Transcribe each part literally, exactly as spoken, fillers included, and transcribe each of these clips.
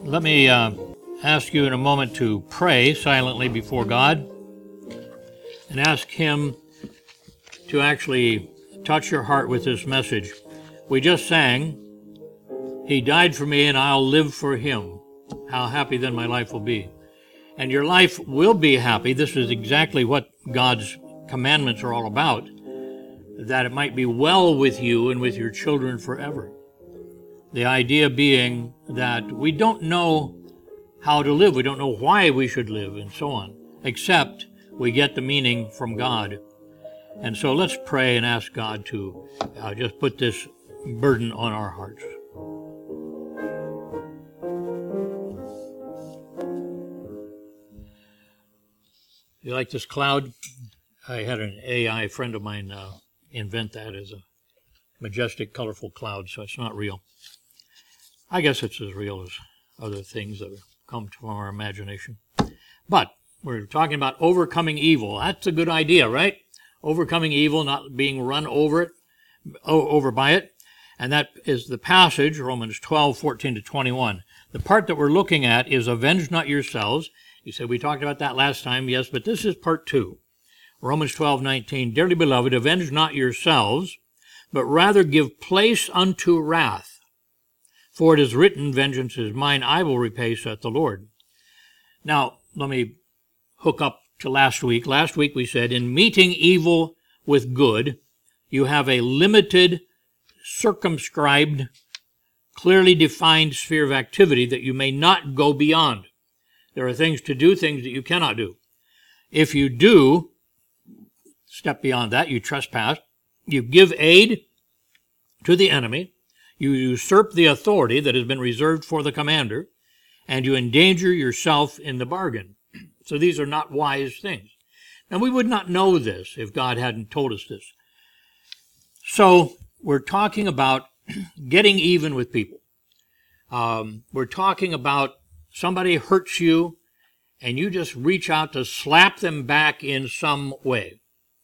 Let me uh, ask you in a moment to pray silently before God and ask Him to actually touch your heart with this message. We just sang, He died for me and I'll live for Him. How happy then my life will be. And your life will be happy. This is exactly what God's commandments are all about, that it might be well with you and with your children forever. The idea being that we don't know how to live, we don't know why we should live, and so on, except we get the meaning from God. And so let's pray and ask God to uh, just put this burden on our hearts. You like this cloud? I had an A I friend of mine uh, invent that as a majestic, colorful cloud, so it's not real. I guess it's as real as other things that come from our imagination. But we're talking about overcoming evil. That's a good idea, right? Overcoming evil, not being run over it, over by it. And that is the passage, Romans twelve, fourteen to twenty-one. The part that we're looking at is avenge not yourselves. You said we talked about that last time, yes, but this is part two. Romans twelve, nineteen, Dearly beloved, avenge not yourselves, but rather give place unto wrath. For it is written, vengeance is mine, I will repay, saith the Lord. Now, let me hook up to last week. Last week we said, in meeting evil with good, you have a limited, circumscribed, clearly defined sphere of activity that you may not go beyond. There are things to do, things that you cannot do. If you do step beyond that, you trespass, you give aid to the enemy, you usurp the authority that has been reserved for the commander, and you endanger yourself in the bargain. So these are not wise things. And we would not know this if God hadn't told us this. So we're talking about getting even with people. Um, we're talking about somebody hurts you, and you just reach out to slap them back in some way.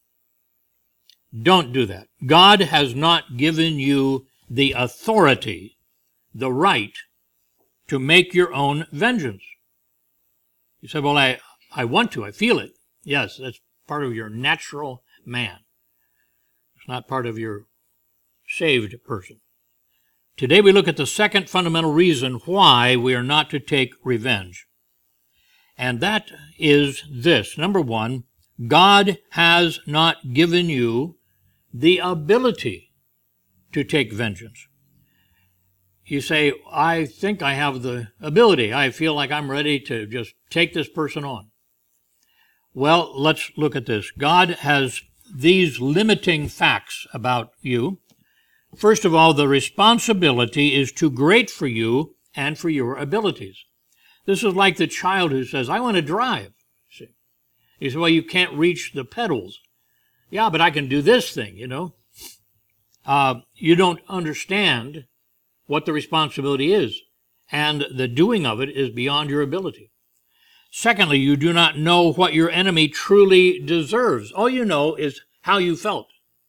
Don't do that. God has not given you the authority, the right, to make your own vengeance. You say, well, I, I want to, I feel it. Yes, that's part of your natural man. It's not part of your saved person. Today we look at the second fundamental reason why we are not to take revenge. And that is this. Number one, God has not given you the ability to take vengeance. You say, I think I have the ability. I feel like I'm ready to just take this person on. Well, let's look at this. God has these limiting facts about you. First of all, the responsibility is too great for you and for your abilities. This is like the child who says, I want to drive. See? You say, well, you can't reach the pedals. Yeah, but I can do this thing, you know. Uh, you don't understand what the responsibility is, and the doing of it is beyond your ability. Secondly, you do not know what your enemy truly deserves. All you know is how you felt.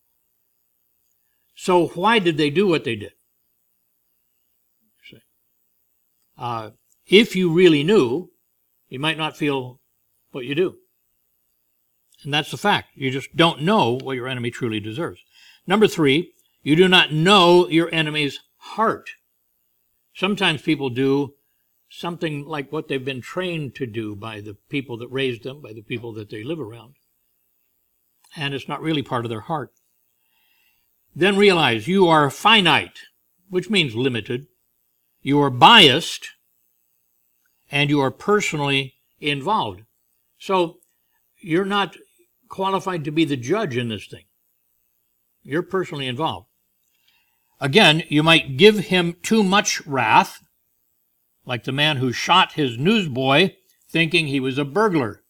So why did they do what they did? Uh, if you really knew, you might not feel what you do. And that's the fact. You just don't know what your enemy truly deserves. Number three, you do not know your enemy's heart. Sometimes people do something like what they've been trained to do by the people that raised them, by the people that they live around. And it's not really part of their heart. Then realize you are finite, which means limited. You are biased, and you are personally involved. So you're not qualified to be the judge in this thing. You're personally involved. Again, you might give him too much wrath, like the man who shot his newsboy thinking he was a burglar.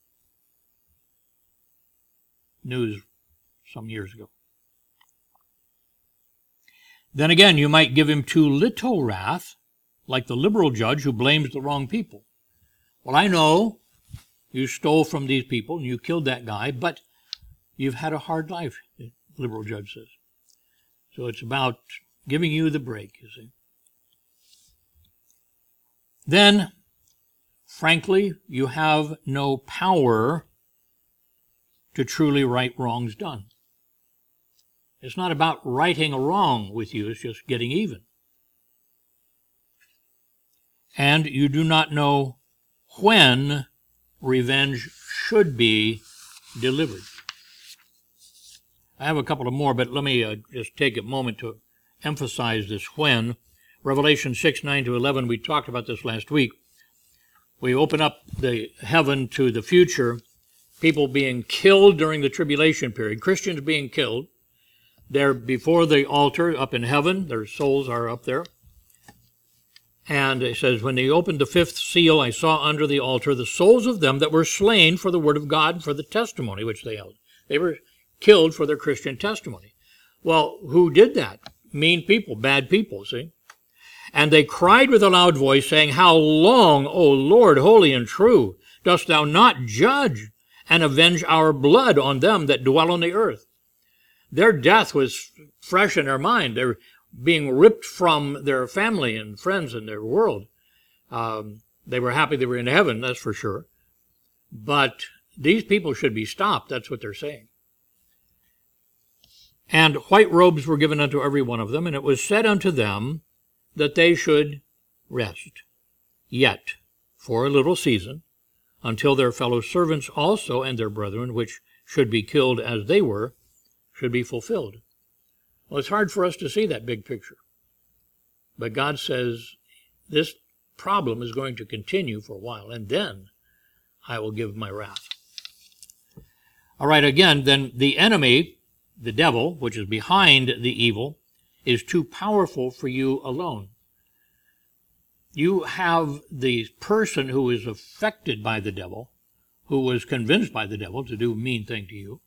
News some years ago. Then again, you might give him too little wrath, like the liberal judge who blames the wrong people. Well, I know you stole from these people and you killed that guy, but you've had a hard life, the liberal judge says. So it's about giving you the break, you see. Then frankly, you have no power to truly right wrongs done. It's not about righting a wrong with you, it's just getting even. And you do not know when revenge should be delivered. I have a couple of more, but let me uh, just take a moment to emphasize this when. Revelation six, nine to eleven, we talked about this last week. We open up the heaven to the future, people being killed during the tribulation period, Christians being killed. They're before the altar up in heaven. Their souls are up there. And it says, when they opened the fifth seal, I saw under the altar the souls of them that were slain for the word of God and for the testimony which they held. They were killed for their Christian testimony. Well, who did that? Mean people, bad people, see? And they cried with a loud voice, saying, How long, O Lord, holy and true, dost thou not judge and avenge our blood on them that dwell on the earth? Their death was fresh in their mind. They're being ripped from their family and friends and their world. Um, they were happy they were in heaven, that's for sure. But these people should be stopped, that's what they're saying. And white robes were given unto every one of them, and it was said unto them that they should rest, yet for a little season, until their fellow servants also and their brethren, which should be killed as they were, should be fulfilled. Well, it's hard for us to see that big picture. But God says this problem is going to continue for a while, and then I will give my wrath. All right, again, then the enemy, the devil, which is behind the evil, is too powerful for you alone. You have the person who is affected by the devil, who was convinced by the devil to do a mean thing to you.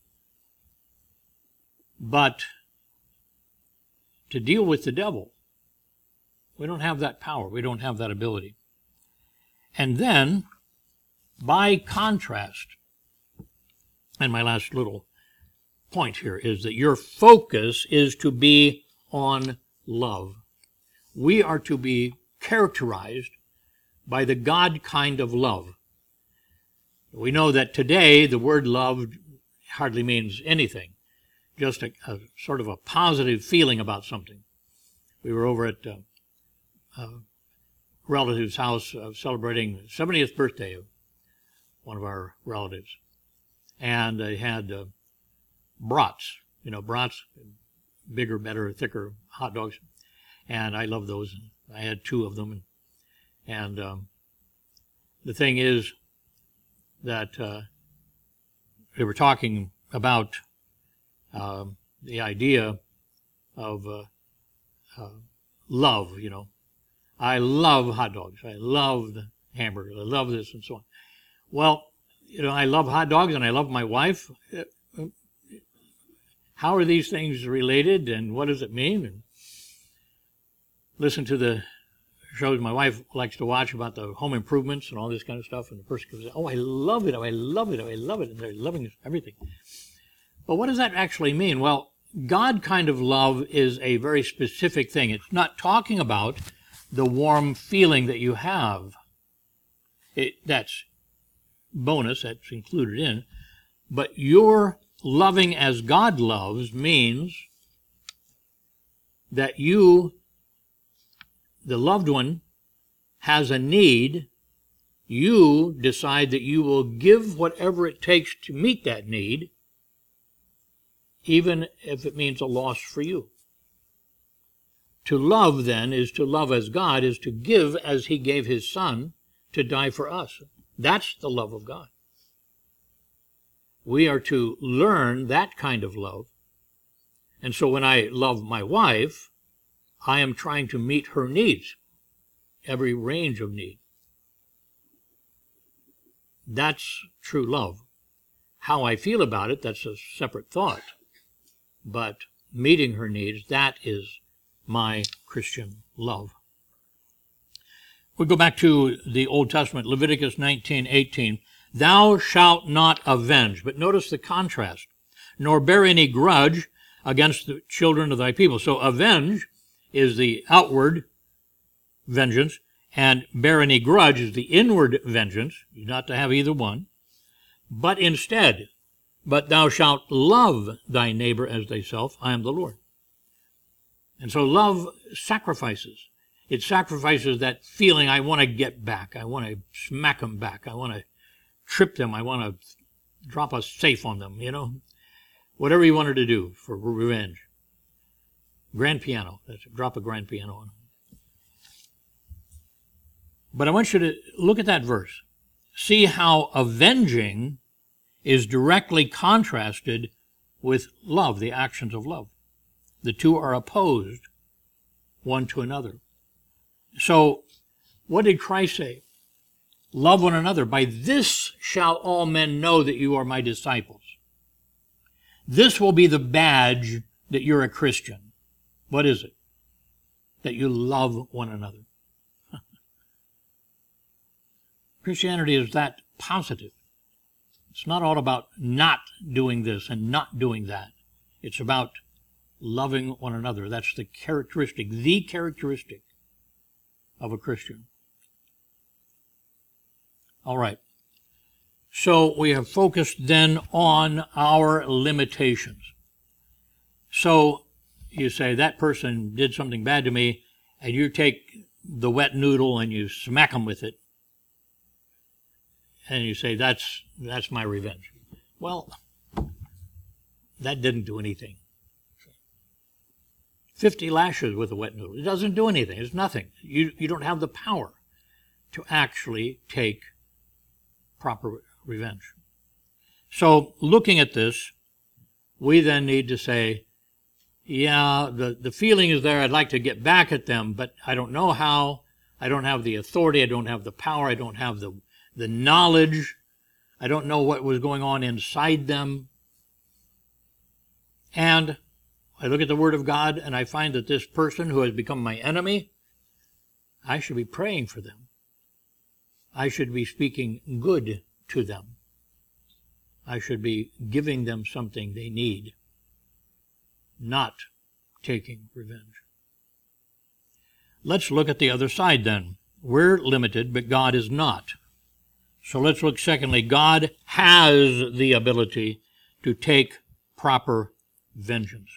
But to deal with the devil, we don't have that power. We don't have that ability. And then, by contrast, and my last little point here is that your focus is to be on love. We are to be characterized by the God kind of love. We know that today the word love hardly means anything, just a, a sort of a positive feeling about something. We were over at uh, a relative's house uh, celebrating the seventieth birthday of one of our relatives, and they had uh, brats, you know, brats, bigger, better, thicker hot dogs, and I love those. I had two of them, and, and um, the thing is that uh, they were talking about uh, the idea of uh, uh, love, you know. I love hot dogs. I love the hamburger. I love this and so on. Well, you know, I love hot dogs and I love my wife. How are these things related, and what does it mean? And listen to the shows my wife likes to watch about the home improvements and all this kind of stuff, and the person goes, oh, I love it, oh, I love it, oh, I love it, and they're loving everything. But what does that actually mean? Well, God kind of love is a very specific thing. It's not talking about the warm feeling that you have. It, that's bonus, that's included in. But your loving as God loves means that you, the loved one, has a need. You decide that you will give whatever it takes to meet that need, even if it means a loss for you. To love, then, is to love as God, is to give as He gave His Son to die for us. That's the love of God. We are to learn that kind of love. And so when I love my wife, I am trying to meet her needs, every range of need. That's true love. How I feel about it, that's a separate thought. But meeting her needs, that is my Christian love. We go back to the Old Testament, Leviticus nineteen eighteen. Thou shalt not avenge. But notice the contrast. Nor bear any grudge against the children of thy people. So avenge is the outward vengeance, And bear any grudge is the inward vengeance. You're not to have either one. But instead, but thou shalt love thy neighbor as thyself. I am the Lord. And so love sacrifices. It sacrifices that feeling, I want to get back. I want to smack them back. I want to trip them. I want to drop a safe on them, you know. Whatever you wanted to do for revenge. Grand piano. That's it. Drop a grand piano on them. But I want you to look at that verse. See how avenging is directly contrasted with love, the actions of love. The two are opposed one to another. So, what did Christ say? Love one another. By this shall all men know that you are my disciples. This will be the badge that you're a Christian. What is it? That you love one another. Christianity is that positive. It's not all about not doing this and not doing that. It's about loving one another. That's the characteristic, the characteristic of a Christian. All right. So we have focused then on our limitations. So you say, that person did something bad to me, and you take the wet noodle and you smack them with it. And you say, that's that's my revenge. Well, that didn't do anything. Fifty lashes with a wet noodle. It doesn't do anything. It's nothing. You, you don't have the power to actually take proper revenge. So looking at this, we then need to say, yeah, the, the feeling is there. I'd like to get back at them, but I don't know how. I don't have the authority. I don't have the power. I don't have the the knowledge. I don't know what was going on inside them. And I look at the Word of God and I find that this person who has become my enemy, I should be praying for them. I should be speaking good to them. I should be giving them something they need, not taking revenge. Let's look at the other side then. We're limited, but God is not. So let's look secondly. God has the ability to take proper vengeance.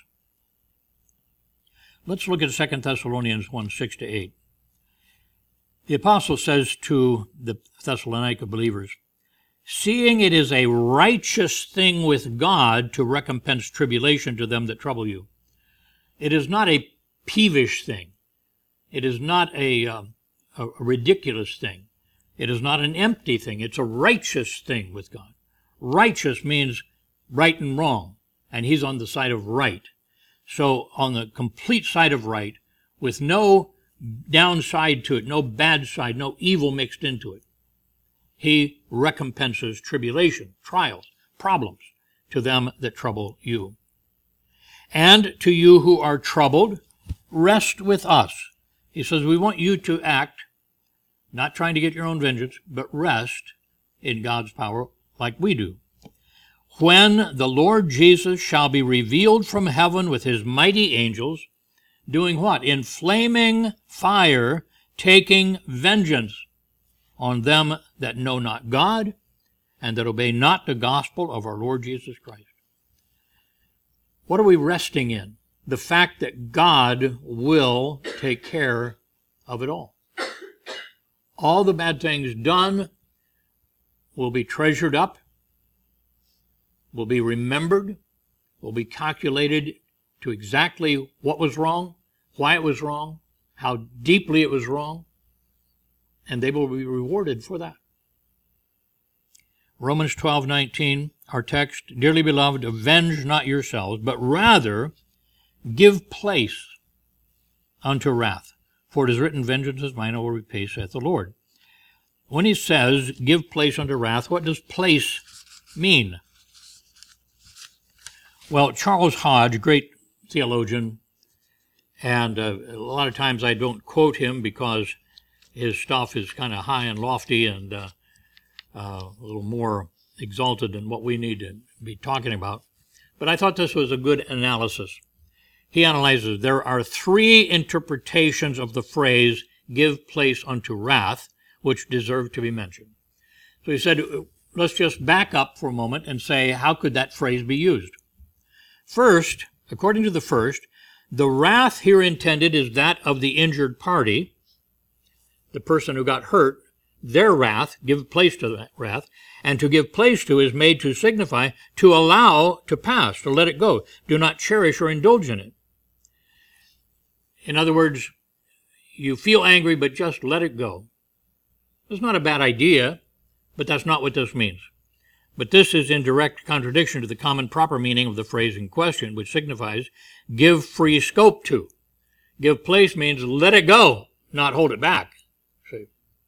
Let's look at Second Thessalonians one, six to eight. The apostle says to the Thessalonica believers, seeing it is a righteous thing with God to recompense tribulation to them that trouble you. It is not a peevish thing. It is not a, uh, a ridiculous thing. It is not an empty thing. It's a righteous thing with God. Righteous means right and wrong, and he's on the side of right. So on the complete side of right, with no downside to it, no bad side, no evil mixed into it, he recompenses tribulation, trials, problems to them that trouble you. And to you who are troubled, rest with us. He says, we want you to act not trying to get your own vengeance, but rest in God's power like we do. When the Lord Jesus shall be revealed from heaven with his mighty angels, doing what? In flaming fire, taking vengeance on them that know not God and that obey not the gospel of our Lord Jesus Christ. What are we resting in? The fact that God will take care of it all. All the bad things done will be treasured up, will be remembered, will be calculated to exactly what was wrong, why it was wrong, how deeply it was wrong, and they will be rewarded for that. Romans twelve nineteen, our text, dearly beloved, avenge not yourselves, but rather give place unto wrath. For it is written, vengeance is mine, I will repay, saith the Lord. When he says, give place unto wrath, what does place mean? Well, Charles Hodge, great theologian, and uh, a lot of times I don't quote him because his stuff is kind of high and lofty and uh, uh, a little more exalted than what we need to be talking about. But I thought this was a good analysis. He analyzes, there are three interpretations of the phrase, give place unto wrath, which deserve to be mentioned. So he said, let's just back up for a moment and say, how could that phrase be used? First, according to the first, the wrath here intended is that of the injured party, the person who got hurt, their wrath, give place to that wrath, and to give place to is made to signify to allow to pass, to let it go. Do not cherish or indulge in it. In other words, you feel angry, but just let it go. It's not a bad idea, but that's not what this means. But this is in direct contradiction to the common proper meaning of the phrase in question, which signifies give free scope to. Give place means let it go, not hold it back. See?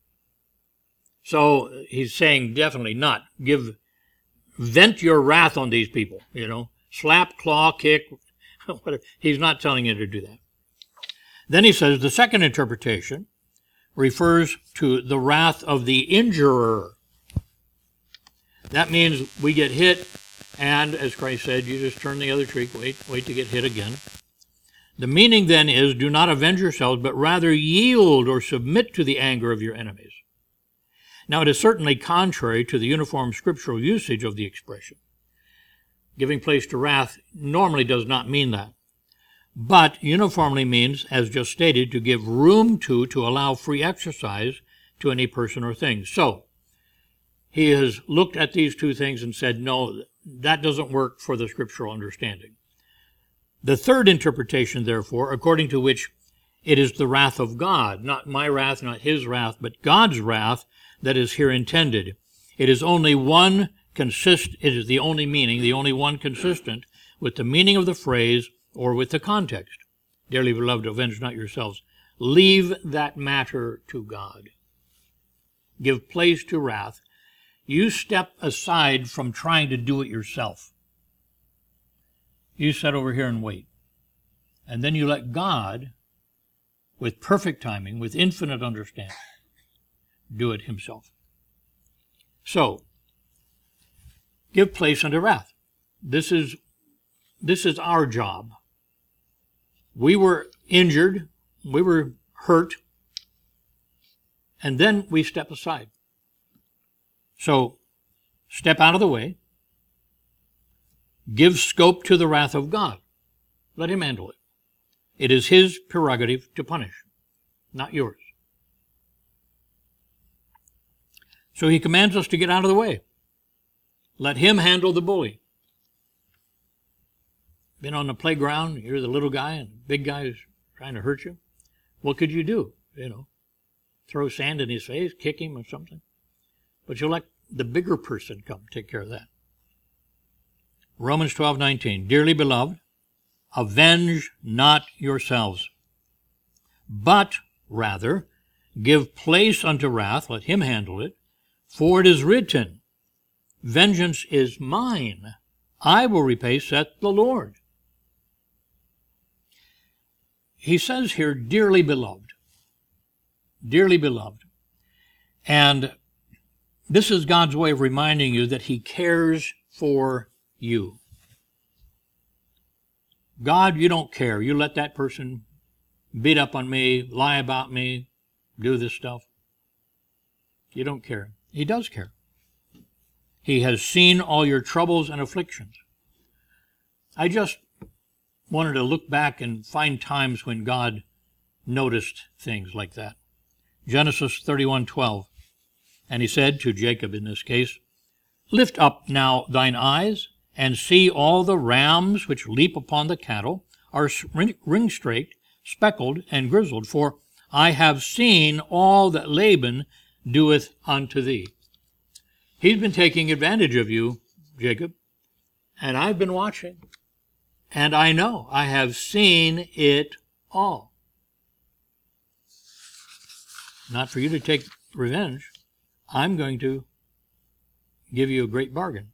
So he's saying definitely not give, vent your wrath on these people, you know, slap, claw, kick, whatever. He's not telling you to do that. Then he says the second interpretation refers to the wrath of the injurer. That means we get hit, and as Christ said, you just turn the other cheek, wait, wait to get hit again. The meaning then is, do not avenge yourselves, but rather yield or submit to the anger of your enemies. Now, it is certainly contrary to the uniform scriptural usage of the expression. Giving place to wrath normally does not mean that, but uniformly means, as just stated, to give room to, to allow free exercise to any person or thing. So, he has looked at these two things and said, no, that doesn't work for the scriptural understanding. The third interpretation, therefore, according to which it is the wrath of God, not my wrath, not his wrath, but God's wrath that is here intended. It is only one consist, it is the only meaning, the only one consistent with the meaning of the phrase or with the context. Dearly beloved, avenge not yourselves. Leave that matter to God. Give place to wrath. You step aside from trying to do it yourself. You sit over here and wait. And then you let God, with perfect timing, with infinite understanding, do it himself. So, give place unto wrath. This is, this is our job. We were injured, we were hurt, and then we step aside. So, step out of the way. Give scope to the wrath of God. Let him handle it. It is his prerogative to punish, not yours. So he commands us to get out of the way. Let him handle the bully. Been on the playground, you're the little guy, and the big guy is trying to hurt you. What could you do? You know, throw sand in his face, kick him or something. But you'll let the bigger person come take care of that. Romans twelve nineteen. Dearly beloved, avenge not yourselves, but rather give place unto wrath, let him handle it, for it is written, vengeance is mine, I will repay, saith the Lord. He says here, dearly beloved, dearly beloved, and this is God's way of reminding you that he cares for you. God, you don't care. You let that person beat up on me, lie about me, do this stuff. You don't care. He does care. He has seen all your troubles and afflictions. I just wanted to look back and find times when God noticed things like that. Genesis thirty-one twelve. And he said to Jacob in this case, lift up now thine eyes, and see all the rams which leap upon the cattle are ring-straked, speckled, and grizzled, for I have seen all that Laban doeth unto thee. He's been taking advantage of you, Jacob, and I've been watching, and I know, I have seen it all. Not for you to take revenge. I'm going to give you a great bargain.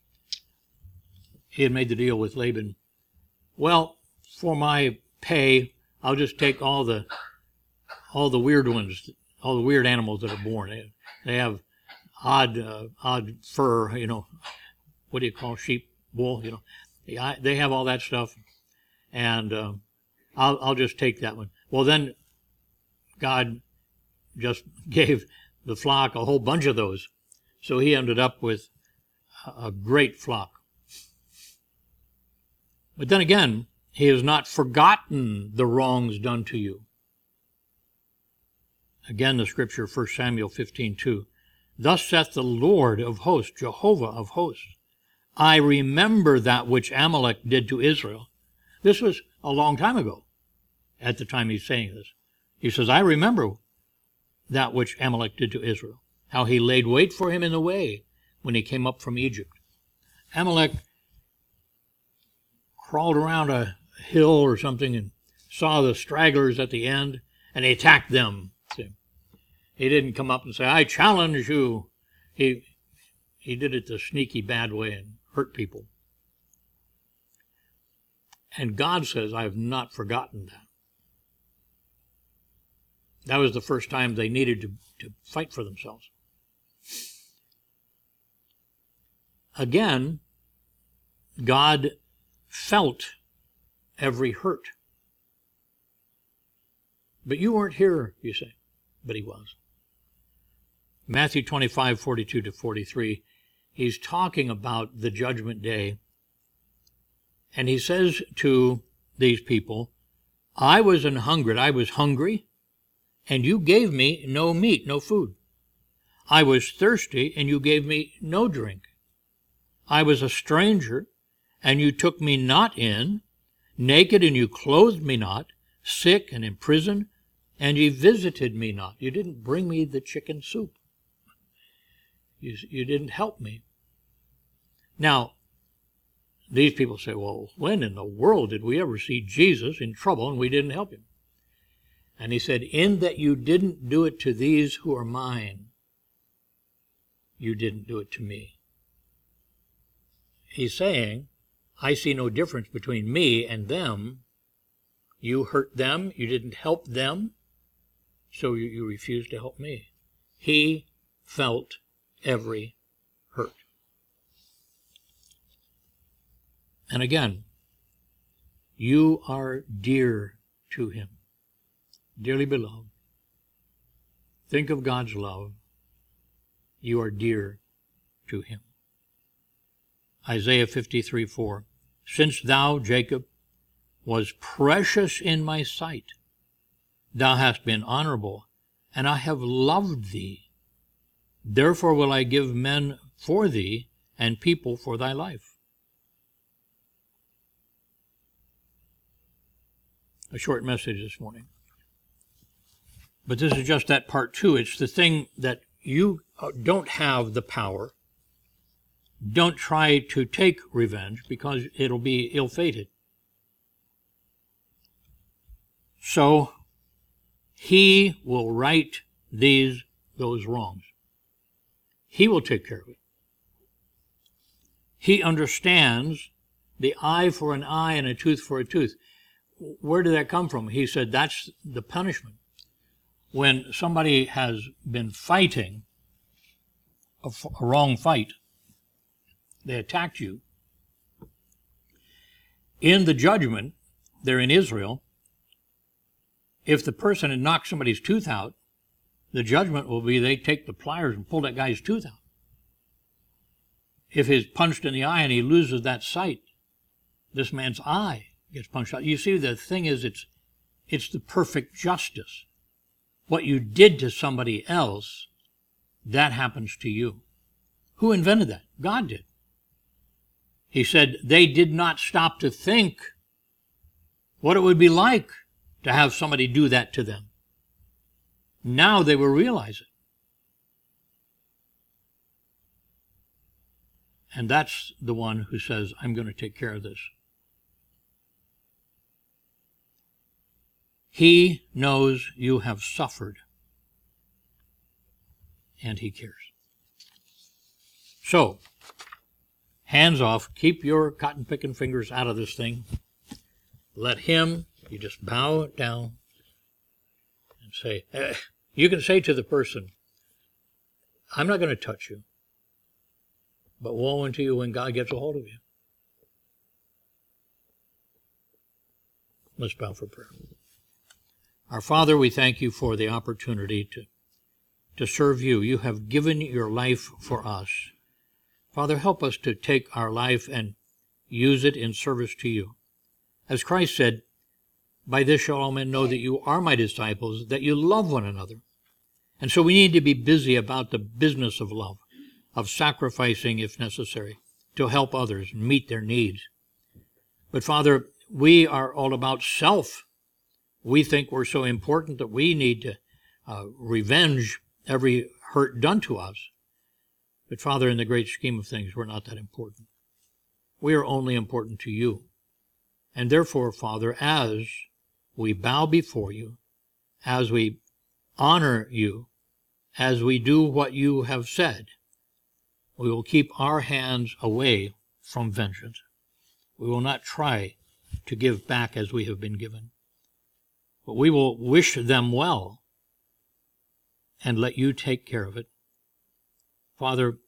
He had made the deal with Laban. Well, for my pay, I'll just take all the all the weird ones, all the weird animals that are born. They, they have odd uh, odd fur, you know. What do you call sheep, wool? You know, they, they have all that stuff, and uh, I'll I'll just take that one. Well, then God just gave the flock a whole bunch of those. So he ended up with a great flock. But then again, he has not forgotten the wrongs done to you. Again, the scripture, First Samuel fifteen two. Thus saith the Lord of hosts, Jehovah of hosts, I remember that which Amalek did to Israel. This was a long time ago, at the time he's saying this. He says, I remember that which Amalek did to Israel, how he laid wait for him in the way when he came up from Egypt. Amalek crawled around a hill or something and saw the stragglers at the end, and he attacked them. See? He didn't come up and say, I challenge you. He, he did it the sneaky bad way and hurt people. And God says, I have not forgotten that. That was the first time they needed to, to fight for themselves. Again, God felt every hurt. But you weren't here, you say. But he was. Matthew twenty-five, forty-two to forty-three, he's talking about the judgment day. And he says to these people, I was an hungered, I was hungry, and you gave me no meat, no food. I was thirsty, and you gave me no drink. I was a stranger, and you took me not in, naked, and you clothed me not, sick and in prison, and ye visited me not. You didn't bring me the chicken soup. You, you didn't help me. Now, these people say, well, when in the world did we ever see Jesus in trouble and we didn't help him? And he said, in that you didn't do it to these who are mine, you didn't do it to me. He's saying, I see no difference between me and them. You hurt them, you didn't help them, so you, you refused to help me. He felt every hurt. And again, you are dear to him. Dearly beloved, think of God's love. You are dear to him. Isaiah fifty-three four. Since thou, Jacob, was precious in my sight, thou hast been honorable, and I have loved thee. Therefore will I give men for thee, and people for thy life. A short message this morning. But this is just that part two. It's the thing that you don't have the power. Don't try to take revenge because it'll be ill-fated. So he will right these, those wrongs. He will take care of it. He understands the eye for an eye and a tooth for a tooth. Where did that come from? He said that's the punishment. When somebody has been fighting a, a wrong fight, they attacked you. In the judgment, they're in Israel. If the person had knocked somebody's tooth out, the judgment will be they take the pliers and pull that guy's tooth out. If he's punched in the eye and he loses that sight, this man's eye gets punched out. You see, the thing is, it's it's the perfect justice. What you did to somebody else, that happens to you. Who invented that? God did. He said they did not stop to think what it would be like to have somebody do that to them. Now they will realize it. And that's the one who says, I'm going to take care of this. He knows you have suffered, and he cares. So, hands off, keep your cotton-picking fingers out of this thing. Let him, you just bow it down and say, eh, you can say to the person, I'm not going to touch you, but woe unto you when God gets a hold of you. Let's bow for prayer. Our Father, we thank you for the opportunity to to serve you. You have given your life for us. Father, help us to take our life and use it in service to you. As Christ said, by this shall all men know that you are my disciples, that you love one another. And so we need to be busy about the business of love, of sacrificing if necessary, to help others and meet their needs. But Father, we are all about self. We think we're so important that we need to uh, revenge every hurt done to us. But Father, in the great scheme of things, we're not that important. We are only important to you. And therefore, Father, as we bow before you, as we honor you, as we do what you have said, we will keep our hands away from vengeance. We will not try to give back as we have been given. But we will wish them well and let you take care of it. Father,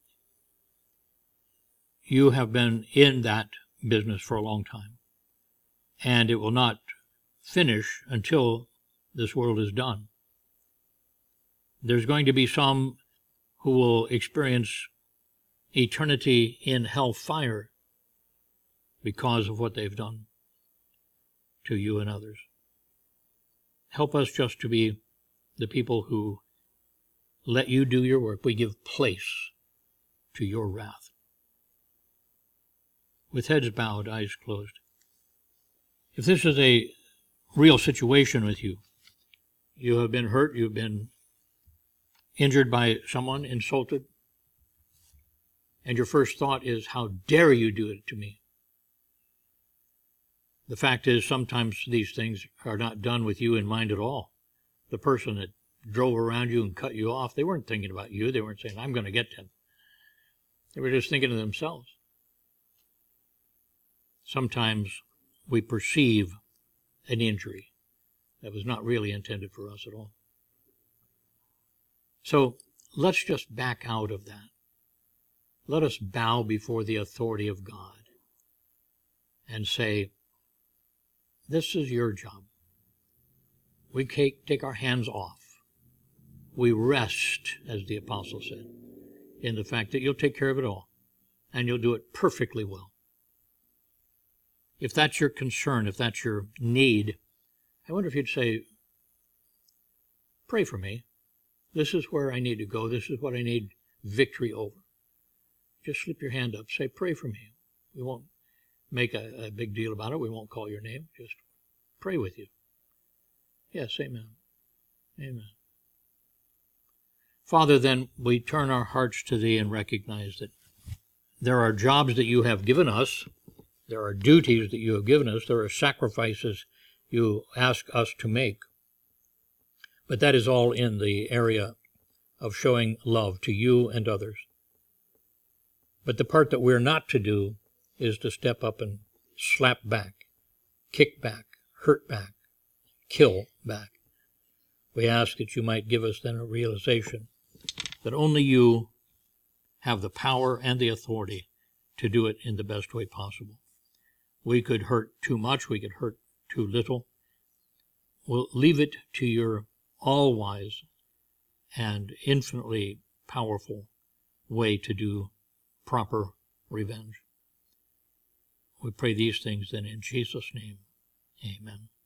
you have been in that business for a long time, and it will not finish until this world is done. There's going to be some who will experience eternity in hellfire because of what they've done to you and others. Help us just to be the people who let you do your work. We give place to your wrath. With heads bowed, eyes closed. If this is a real situation with you, you have been hurt, you've been injured by someone, insulted, and your first thought is, how dare you do it to me? The fact is, sometimes these things are not done with you in mind at all. The person that drove around you and cut you off, they weren't thinking about you. They weren't saying, I'm going to get them. They were just thinking of themselves. Sometimes we perceive an injury that was not really intended for us at all. So let's just back out of that. Let us bow before the authority of God and say, this is your job. We take, take our hands off. We rest, as the apostle said, in the fact that you'll take care of it all, and you'll do it perfectly well. If that's your concern, if that's your need, I wonder if you'd say, pray for me. This is where I need to go. This is what I need victory over. Just slip your hand up. Say, pray for me. We won't make a, a big deal about it. We won't call your name. Just pray with you. Yes, amen. Amen. Father, then we turn our hearts to thee and recognize that there are jobs that you have given us. There are duties that you have given us. There are sacrifices you ask us to make. But that is all in the area of showing love to you and others. But the part that we're not to do is to step up and slap back, kick back, hurt back, kill back. We ask that you might give us then a realization that only you have the power and the authority to do it in the best way possible. We could hurt too much, we could hurt too little. We'll leave it to your all-wise and infinitely powerful way to do proper revenge. We pray these things then in Jesus' name. Amen.